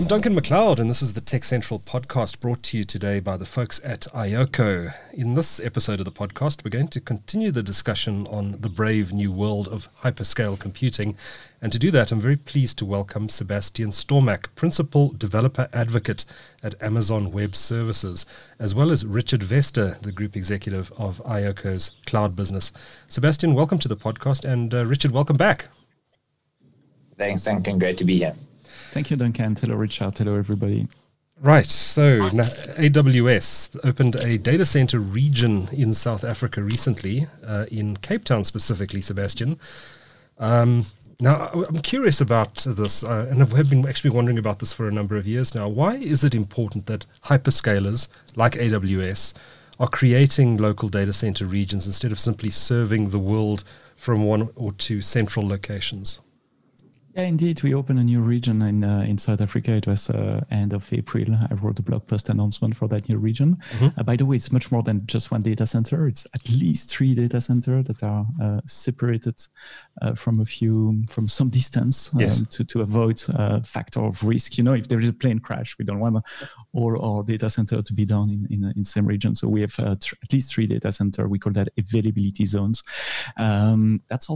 Duncan McLeod, and this is the Tech Central podcast brought to you today by the folks at iOCO. In this episode of the podcast, we're going to continue the discussion on the brave new world of hyperscale computing. And to do that, I'm very pleased to welcome Sebastian Stormak, Principal Developer Advocate at Amazon Web Services, as well as Richard Vester, the Group Executive of iOCO's cloud business. Sebastian, welcome to the podcast, and Richard, welcome back. Thanks, Duncan. Great to be here. Thank you, Duncan. Hello, Richard. Hello, everybody. Right. So AWS opened a data center region in South Africa recently, in Cape Town specifically, Sebastian. Now, I'm curious about this, and I've been actually wondering about this for a number of years now. Why is it important that hyperscalers like AWS are creating local data center regions instead of simply serving the world from one or two central locations? Yeah, indeed. We opened a new region in South Africa. It was end of April. I wrote a blog post announcement for that new region. Mm-hmm. By the way, it's much more than just one data center. It's at least 3 data centers that are separated from some distance yes. to avoid factor of risk. You know, if there is a plane crash, we don't want all our data center to be down in same region. So we have at least 3 data centers. We call that availability zones. That's our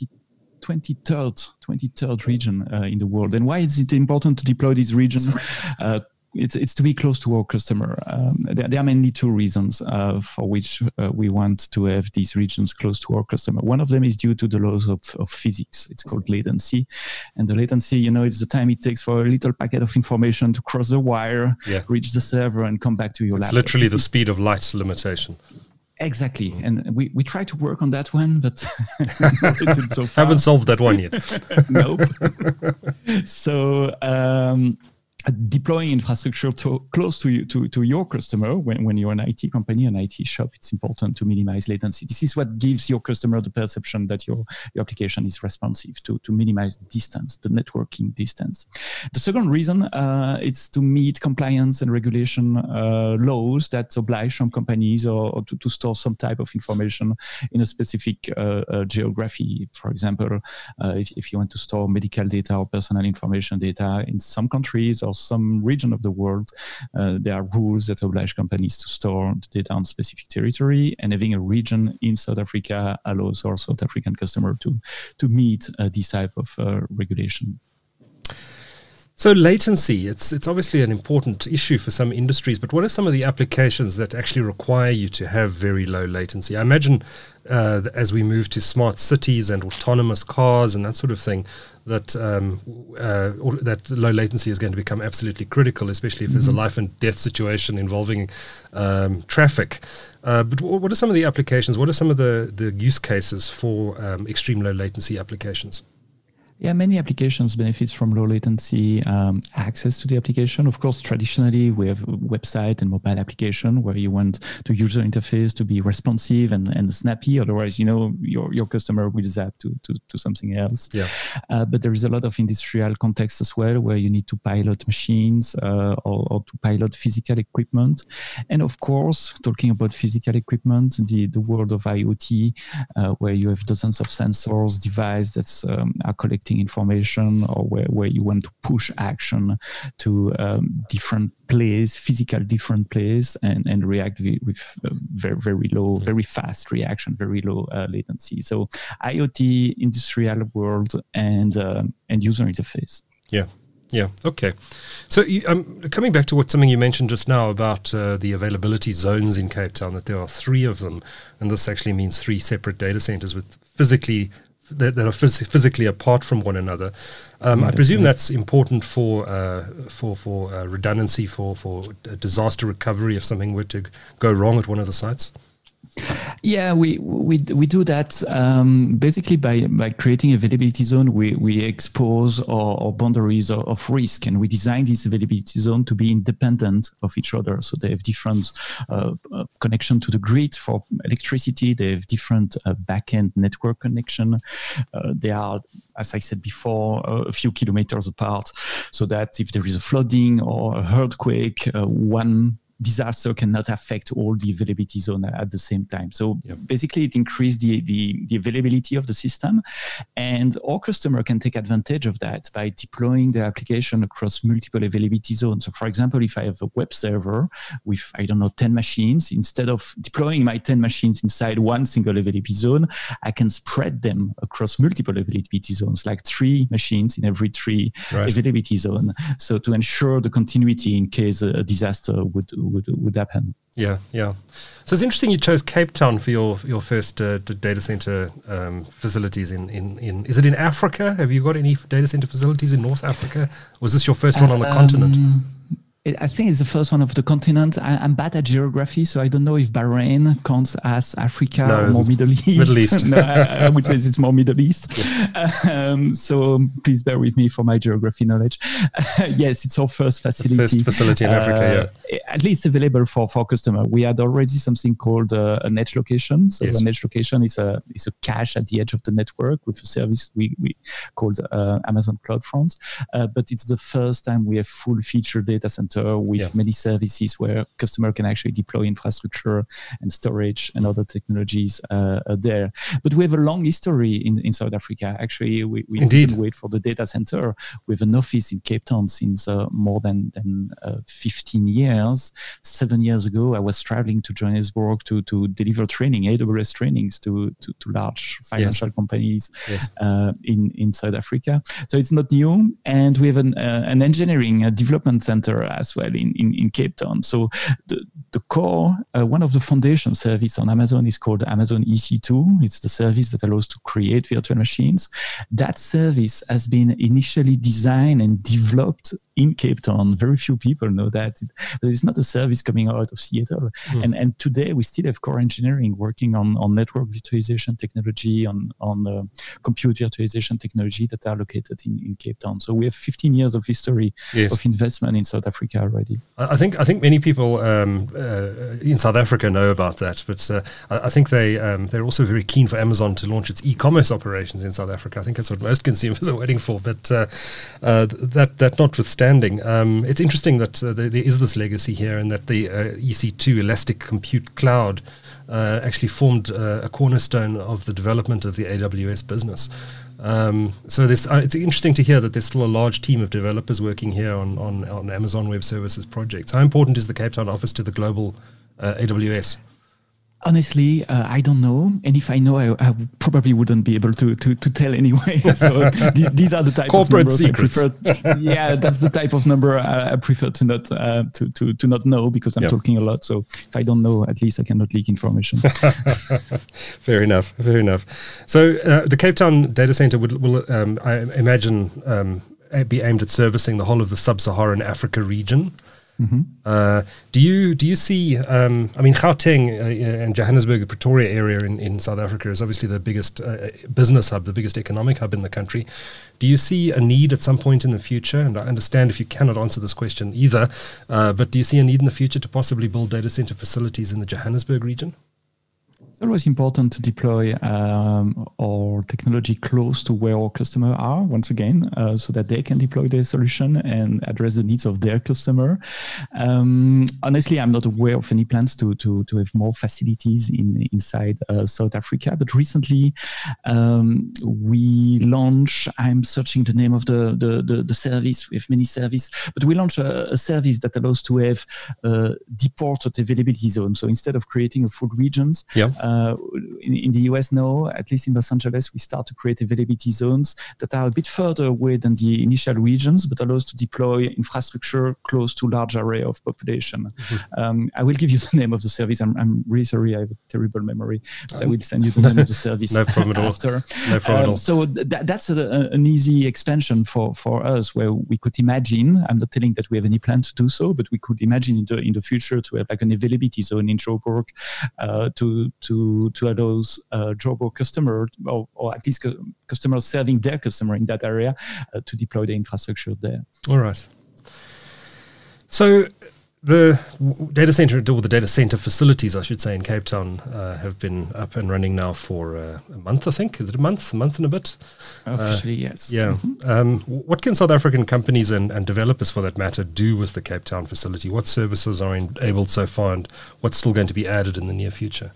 23rd region in the world. And why is it important to deploy these regions? It's to be close to our customer. There are mainly 2 reasons for which we want to have these regions close to our customer. One of them is due to the laws of physics. It's called latency. And the latency, you know, it's the time it takes for a little packet of information to cross the wire, reach the server, and come back to your laptop. It's literally the speed of light limitation. Exactly. And we try to work on that one, but so haven't solved that one yet. Nope. So deploying infrastructure close to your customer, when you're an IT company, an IT shop, it's important to minimize latency. This is what gives your customer the perception that your application is responsive, to minimize the distance, the networking distance. The second reason is to meet compliance and regulation laws that oblige some companies or to store some type of information in a specific geography. For example, if you want to store medical data or personal information data in some countries or some region of the world, there are rules that oblige companies to store the data on specific territory, and having a region in South Africa allows our South African customer to meet this type of regulation. So latency, it's obviously an important issue for some industries, but what are some of the applications that actually require you to have very low latency? I imagine as we move to smart cities and autonomous cars and that sort of thing, that that low latency is going to become absolutely critical, especially if there's a life and death situation involving traffic. But what are some of the applications? What are some of the use cases for extreme low latency applications? Yeah, many applications benefit from low latency access to the application. Of course, traditionally, we have website and mobile application where you want the user interface to be responsive and snappy. Otherwise, you know, your customer will zap to something else. Yeah. But there is a lot of industrial context as well where you need to pilot machines or to pilot physical equipment. And of course, talking about physical equipment, the world of IoT, where you have dozens of sensors, devices that are collecting information, or where you want to push action to different different place, and react with very low, very fast reaction, very low latency. So IoT, industrial world, and user interface. Yeah. Yeah. Okay. So coming back to something you mentioned just now about the availability zones in Cape Town, that there are 3 of them, and this actually means 3 separate data centers with that are physically apart from one another. I presume that's important for redundancy, for disaster recovery if something were to go wrong at one of the sites. Yeah, we do that basically by creating availability zone. We expose our boundaries of risk, and we design this availability zone to be independent of each other. So they have different connection to the grid for electricity. They have different backend network connection. They are, as I said before, a few kilometers apart, so that if there is a flooding or a earthquake, one disaster cannot affect all the availability zone at the same time. So basically it increased the availability of the system, and our customer can take advantage of that by deploying the application across multiple availability zones. So for example, if I have a web server with, 10 machines, instead of deploying my 10 machines inside one single availability zone, I can spread them across multiple availability zones, like 3 machines in every 3 availability zone. So to ensure the continuity in case a disaster would happen. Yeah. So it's interesting you chose Cape Town for your first data center facilities in. Is it in Africa? Have you got any data center facilities in North Africa? Was this your first one on the continent? I think it's the first one of the continent. I'm bad at geography, so I don't know if Bahrain counts as Africa or more Middle East. Middle East. No, I would say it's more Middle East. Yeah. So please bear with me for my geography knowledge. Yes, it's our first facility. The first facility in Africa, at least available for customer. We had already something called an edge location. So an edge location is a cache at the edge of the network with a service we called Amazon CloudFront. But it's the first time we have full feature data center with many services where customer can actually deploy infrastructure and storage and other technologies there. But we have a long history in South Africa. Actually, we didn't wait for the data center. We have an office in Cape Town since more than 15 years. 7 years ago, I was traveling to Johannesburg to deliver training, AWS trainings to large financial companies in South Africa. So it's not new. And we have an engineering development center as well in Cape Town. So the core, one of the foundation service on Amazon is called Amazon EC2. It's the service that allows to create virtual machines. That service has been initially designed and developed in Cape Town. Very few people know that. But it's not a service coming out of Seattle. And today we still have core engineering working on network virtualization technology, on compute virtualization technology that are located in Cape Town. So we have 15 years of history of investment in South Africa already. I think many people in South Africa know about that, but I think they're also very keen for Amazon to launch its e-commerce operations in South Africa. I think that's what most consumers are waiting for. But that notwithstanding, it's interesting that there is this legacy here, and that the EC2 Elastic Compute Cloud actually formed a cornerstone of the development of the AWS business. So it's interesting to hear that there's still a large team of developers working here on Amazon Web Services projects. How important is the Cape Town office to the global AWS? Honestly, I don't know. And if I know, I probably wouldn't be able to tell anyway. So these are the type corporate of numbers secrets. I prefer. Yeah, that's the type of number I prefer to not know, because I'm talking a lot. So if I don't know, at least I cannot leak information. Fair enough. So the Cape Town data center will I imagine, be aimed at servicing the whole of the sub-Saharan Africa region. Mm-hmm. Do you see? Gauteng and Johannesburg, the Pretoria area in South Africa is obviously the biggest business hub, the biggest economic hub in the country. Do you see a need at some point in the future? And I understand if you cannot answer this question either, but do you see a need in the future to possibly build data center facilities in the Johannesburg region? It's always important to deploy our technology close to where our customers are, once again, so that they can deploy their solution and address the needs of their customer. Honestly, I'm not aware of any plans to have more facilities inside South Africa. But recently, we launched, I'm searching the name of the service. We have many services, but we launched a service that allows to have deported availability zone. So instead of creating a full regions, in the US now, at least in Los Angeles, we start to create availability zones that are a bit further away than the initial regions, but allows to deploy infrastructure close to large array of population. Mm-hmm. I will give you the name of the service. I'm really sorry, I have a terrible memory, but I will send you the name of the service. No problem at all. After. No problem at all. So that's an easy expansion for us, where we could imagine, I'm not telling that we have any plan to do so, but we could imagine in the future to have like an availability zone in Joburg to allow Joburg customer, or at least customers serving their customer in that area, to deploy the infrastructure there. All right. So The data center, or the data center facilities, I should say, in Cape Town have been up and running now for a month, I think. Is it a month? A month and a bit? Officially, yes. Yeah. What can South African companies and developers, for that matter, do with the Cape Town facility? What services are enabled so far, and what's still going to be added in the near future?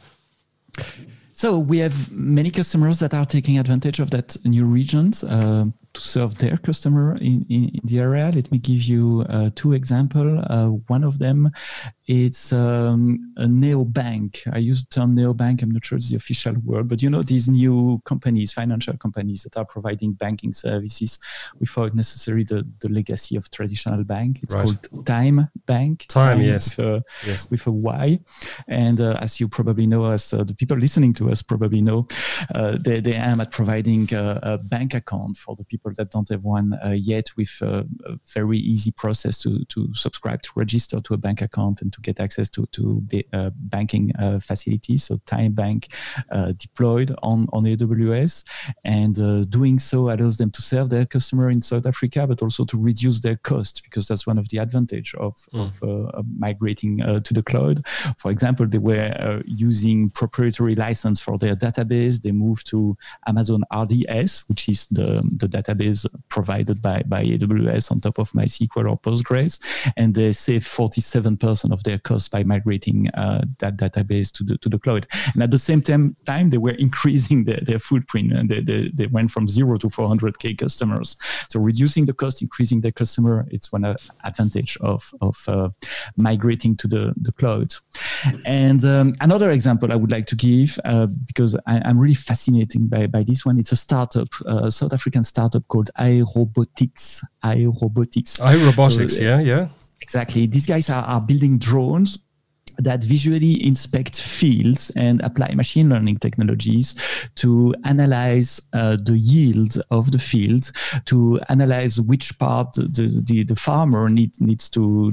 So we have many customers that are taking advantage of that new regions to serve their customer in the area. Let me give you two examples. One of them is a neobank. I use the term neobank. I'm not sure it's the official word, but you know, these new companies, financial companies that are providing banking services without necessarily the legacy of traditional bank. It's called TymeBank. Time, yes. With a Y. And as you probably know, as the people listening to us probably know, they aim at providing a bank account for the people that don't have one yet, with a very easy process to subscribe, to register to a bank account and to get access to banking facilities. So TymeBank deployed on AWS, and doing so allows them to serve their customer in South Africa, but also to reduce their costs, because that's one of the advantage of migrating to the cloud. For example, they were using proprietary license for their database. They moved to Amazon RDS, which is the database provided by AWS on top of MySQL or Postgres, and they save 47% of their costs by migrating that database to the cloud. And at the same time, they were increasing their footprint, and they went from 0 to 400K customers. So reducing the cost, increasing their customer, it's one advantage of migrating to the cloud. And another example I would like to give, because I'm really fascinated by this one. It's a startup, a South African startup called iRobotics. iRobotics, so, yeah. Exactly. These guys are building drones that visually inspect fields and apply machine learning technologies to analyze the yield of the field, to analyze which part the farmer needs to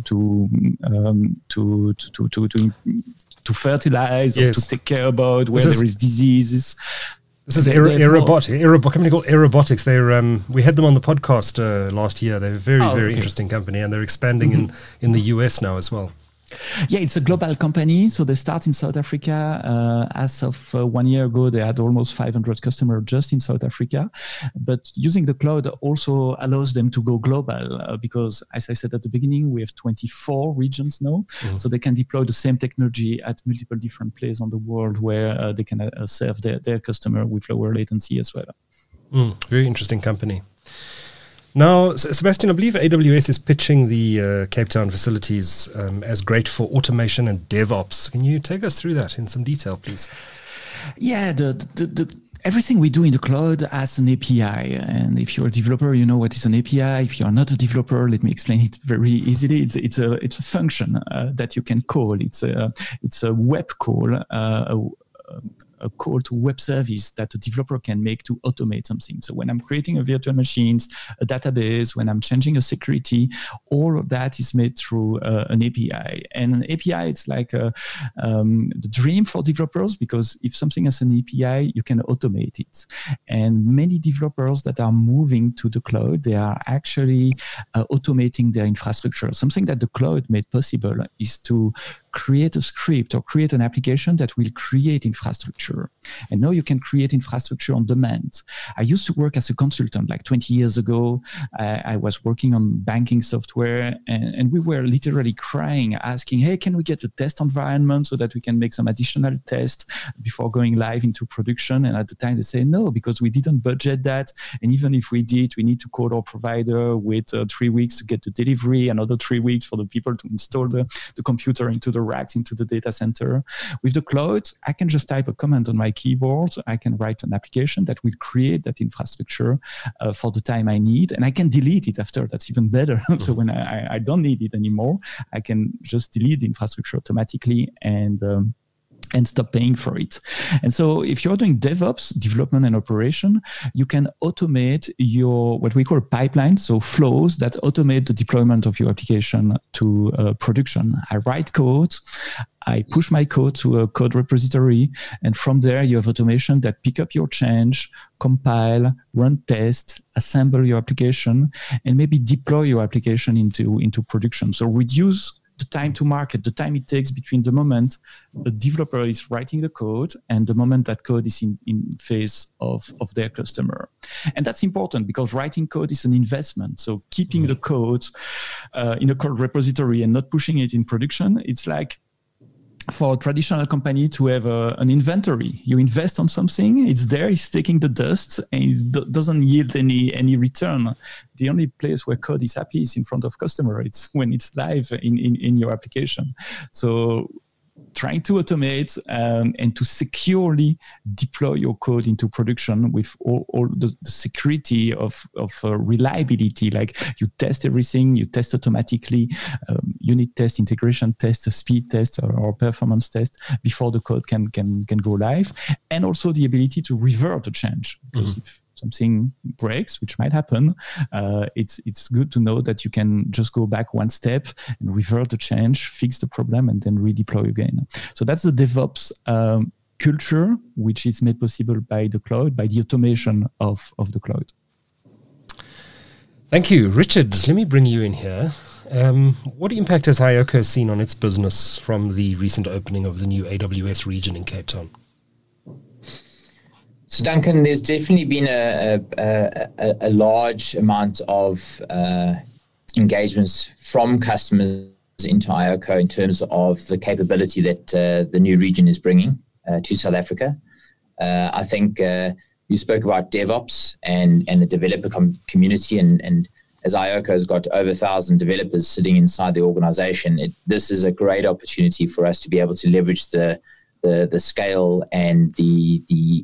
fertilize, yes, or to take care about, where there is diseases. This is a company called aRobotics. They're we had them on the podcast last year. They're a very interesting company, and they're expanding in the US now as well. Yeah, it's a global company. So they start in South Africa. As of 1 year ago, they had almost 500 customers just in South Africa. But using the cloud also allows them to go global because, as I said at the beginning, we have 24 regions now. Mm-hmm. So they can deploy the same technology at multiple different places on the world where they can serve their customer with lower latency as well. Very interesting company. Now, Sebastian, I believe AWS is pitching the Cape Town facilities as great for automation and DevOps. Can you take us through that in some detail, please? Yeah, everything we do in the cloud has an API. And if you're a developer, you know what is an API. If you're not a developer, let me explain it very easily. It's a function that you can call. It's a web call, a call to web service that a developer can make to automate something. So when I'm creating a virtual machines, a database, when I'm changing a security, all of that is made through an API. And an API, it's like the dream for developers, because if something has an API, you can automate it. And many developers that are moving to the cloud, they are actually automating their infrastructure. Something that the cloud made possible is to create a script or create an application that will create infrastructure. And now you can create infrastructure on demand. I used to work as a consultant like 20 years ago. I was working on banking software, and we were literally crying, asking, hey, can we get a test environment so that we can make some additional tests before going live into production? And at the time they say no, because we didn't budget that. And even if we did, we need to call our provider with 3 weeks to get the delivery, another 3 weeks for the people to install the computer into the racks, into the data center. With the cloud, I can just type a command on my keyboard. I can write an application that will create that infrastructure for the time I need, and I can delete it after. That's even better. So when I don't need it anymore, I can just delete the infrastructure automatically and stop paying for it. And so if you're doing DevOps, development and operation, you can automate your, what we call pipeline, so flows that automate the deployment of your application to production. I write code, I push my code to a code repository, and from there you have automation that pick up your change, compile, run tests, assemble your application, and maybe deploy your application into production. So reduce the time to market, the time it takes between the moment the developer is writing the code and the moment that code is in phase of their customer. And that's important because writing code is an investment. So keeping the code in a code repository and not pushing it in production, it's like for a traditional company to have an inventory. You invest on something, it's there, it's taking the dust, and it doesn't yield any return. The only place where code is happy is in front of customer. It's when it's live in your application. So trying to automate and to securely deploy your code into production with all the security of reliability. Like you test everything, you test automatically, unit test, integration test, speed test, or performance test before the code can go live, and also the ability to revert a change. Because if something breaks, which might happen, it's good to know that you can just go back one step and revert the change, fix the problem, and then redeploy again. So that's the DevOps culture, which is made possible by the cloud, by the automation of the cloud. Thank you. Richard, let me bring you in here. What impact has iOCO seen on its business from the recent opening of the new AWS region in Cape Town? So Duncan, there's definitely been a large amount of engagements from customers into iOCO in terms of the capability that the new region is bringing to South Africa. I think you spoke about DevOps and the developer community, and as iOCO has got over 1,000 developers sitting inside the organization, this is a great opportunity for us to be able to leverage the scale and the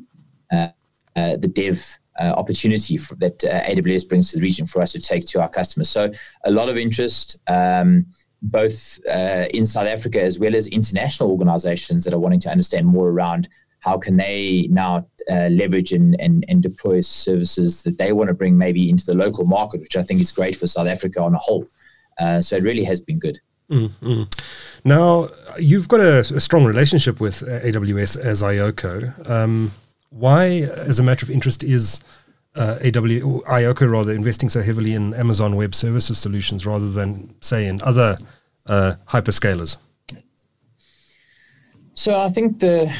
dev opportunity that AWS brings to the region for us to take to our customers. So a lot of interest, both in South Africa as well as international organizations that are wanting to understand more around how can they now leverage and deploy services that they want to bring maybe into the local market, which I think is great for South Africa on a whole. So it really has been good. Mm-hmm. Now, you've got a strong relationship with AWS as iOCO. Why, as a matter of interest, is iOCO rather investing so heavily in Amazon Web Services solutions rather than, say, in other hyperscalers? So I think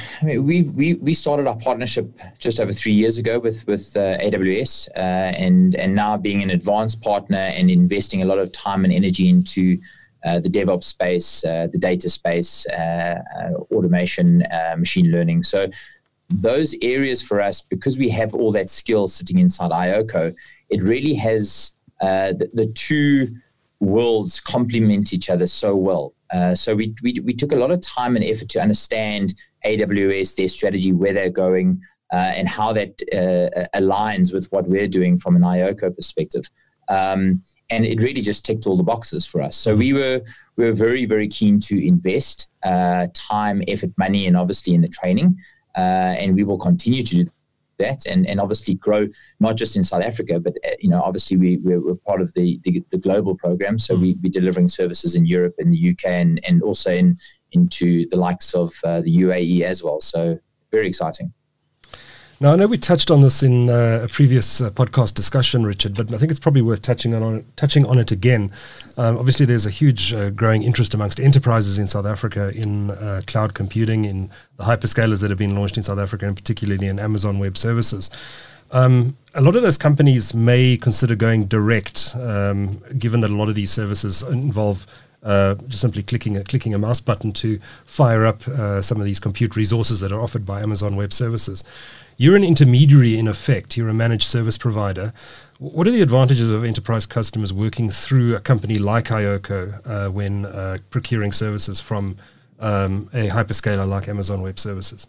we started our partnership just over 3 years ago with AWS, and now being an advanced partner and investing a lot of time and energy into the DevOps space, the data space, automation, machine learning. So those areas for us, because we have all that skill sitting inside iOCO, it really has the two worlds complement each other so well. So we took a lot of time and effort to understand AWS, their strategy, where they're going, and how that aligns with what we're doing from an iOCO perspective. And it really just ticked all the boxes for us. So we were very, very keen to invest time, effort, money, and obviously in the training. And we will continue to do that and obviously grow not just in South Africa, but obviously we're part of the global program. So we're delivering services in Europe and the UK and also into the likes of the UAE as well. So very exciting. Now, I know we touched on this in a previous podcast discussion, Richard, but I think it's probably worth touching on it again. Obviously, there's a huge growing interest amongst enterprises in South Africa in cloud computing, in the hyperscalers that have been launched in South Africa, and particularly in Amazon Web Services. A lot of those companies may consider going direct, given that a lot of these services involve just simply clicking a mouse button to fire up some of these compute resources that are offered by Amazon Web Services. You're an intermediary in effect. You're a managed service provider. What are the advantages of enterprise customers working through a company like iOCO when procuring services from a hyperscaler like Amazon Web Services?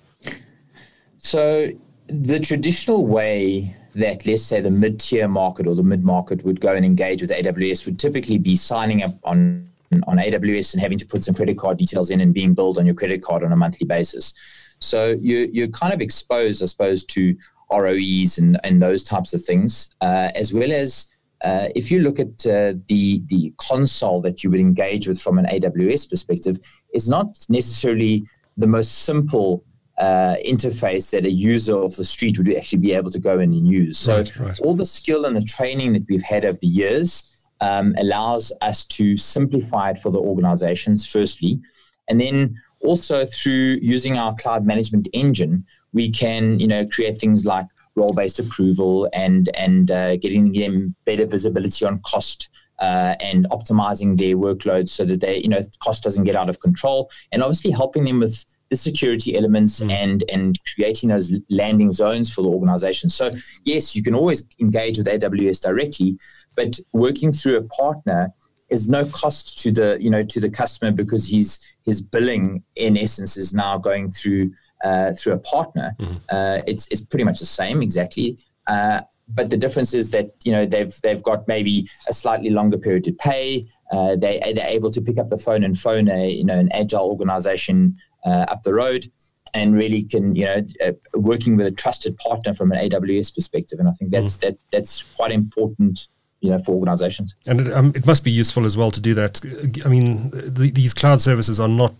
So the traditional way that, let's say, the mid-tier market or the mid-market would go and engage with AWS would typically be signing up on AWS and having to put some credit card details in and being billed on your credit card on a monthly basis. So you're kind of exposed, I suppose, to ROEs and those types of things, as well as if you look at the console that you would engage with from an AWS perspective, it's not necessarily the most simple interface that a user off the street would actually be able to go in and use. So all the skill and the training that we've had over the years allows us to simplify it for the organizations, firstly. And then also through using our cloud management engine, we can, create things like role-based approval and getting them better visibility on cost and optimizing their workloads so that they, cost doesn't get out of control, and obviously helping them with the security elements and creating those landing zones for the organization. So yes, you can always engage with AWS directly, but working through a partner is no cost to the customer, because his billing in essence is now going through a partner. It's pretty much the same exactly. But the difference is that they've got maybe a slightly longer period to pay. They're able to pick up the phone and phone an agile organization up the road, and really can working with a trusted partner from an AWS perspective. And I think that's quite important for organizations. And it must be useful as well to do that. I mean, these cloud services are not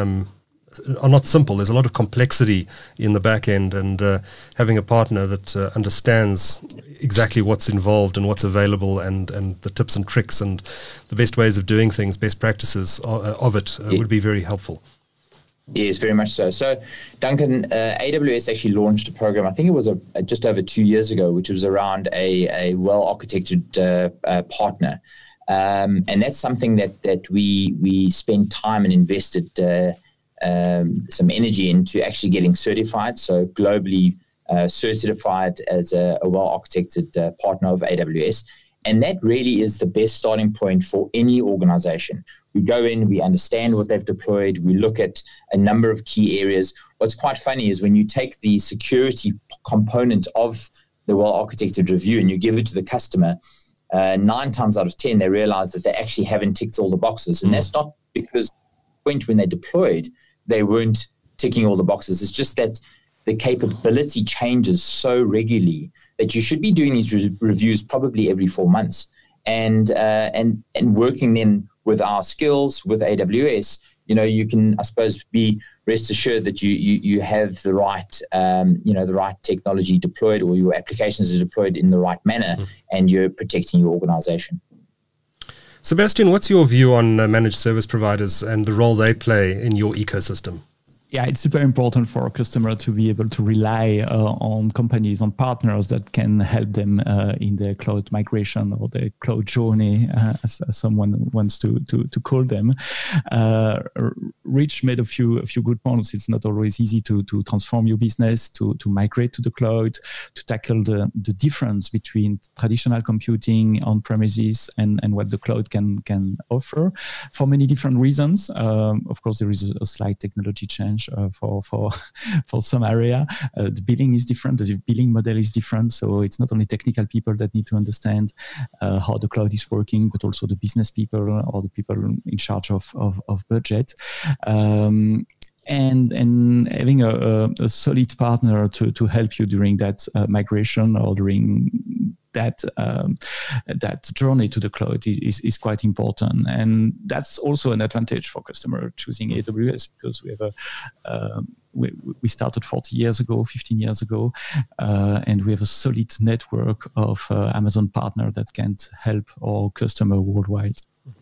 simple. There's a lot of complexity in the back end, and having a partner that understands exactly what's involved and what's available, and the tips and tricks and the best ways of doing things, best practices of it would be very helpful. Yes, very much so. So, Duncan, AWS actually launched a program, I think it was just over 2 years ago, which was around a well-architected partner. And that's something that we spent time and invested some energy into actually getting certified. So globally certified as a well-architected partner of AWS. And that really is the best starting point for any organization. We go in, we understand what they've deployed, we look at a number of key areas. What's quite funny is when you take the security component of the well-architected review and you give it to the customer, 9 times out of 10, they realize that they actually haven't ticked all the boxes. And that's not because when they deployed, they weren't ticking all the boxes. It's just that the capability changes so regularly that you should be doing these reviews probably every 4 months. And working then with our skills with AWS, you can, I suppose, be rest assured that you have the right, the right technology deployed, or your applications are deployed in the right manner, and you're protecting your organization. Sebastian, what's your view on managed service providers and the role they play in your ecosystem? Yeah, it's super important for a customer to be able to rely on companies, on partners that can help them in their cloud migration or the cloud journey, as someone wants to call them. Rich made a few good points. It's not always easy to transform your business, to migrate to the cloud, to tackle the difference between traditional computing on premises and what the cloud can offer for many different reasons. Of course, there is a slight technology change for some area. The billing is different, the billing model is different, so it's not only technical people that need to understand how the cloud is working, but also the business people or the people in charge of budget. And having a solid partner to help you during that migration or during that journey to the cloud is quite important. And that's also an advantage for customer choosing AWS, because we have we started 40 years ago, 15 years ago, and we have a solid network of Amazon partner that can help our customer worldwide.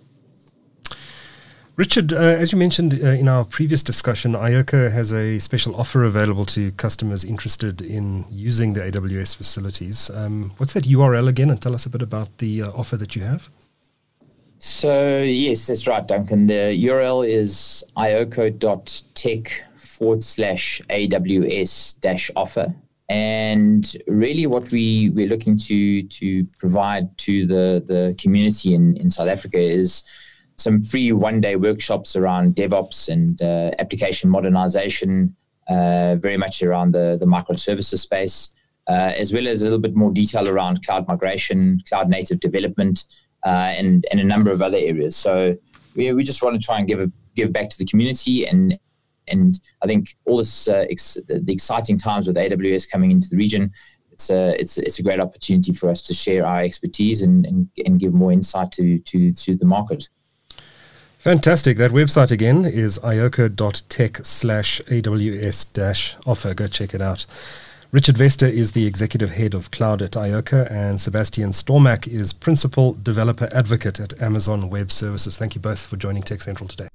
Richard, as you mentioned in our previous discussion, iOCO has a special offer available to customers interested in using the AWS facilities. What's that URL again? And tell us a bit about the offer that you have. So, yes, that's right, Duncan. The URL is ioco.tech/AWS-offer. And really what we're looking to provide to the community in South Africa is some free one-day workshops around DevOps and application modernization, very much around the microservices space, as well as a little bit more detail around cloud migration, cloud native development, and a number of other areas. So we just want to try and give back to the community, and I think all this the exciting times with AWS coming into the region, it's a great opportunity for us to share our expertise and give more insight to the market. Fantastic. That website again is ioco.tech/AWS-offer. Go check it out. Richard Vester is the Executive Head of Cloud at Ioka, and Sebastian Stormak is Principal Developer Advocate at Amazon Web Services. Thank you both for joining Tech Central today.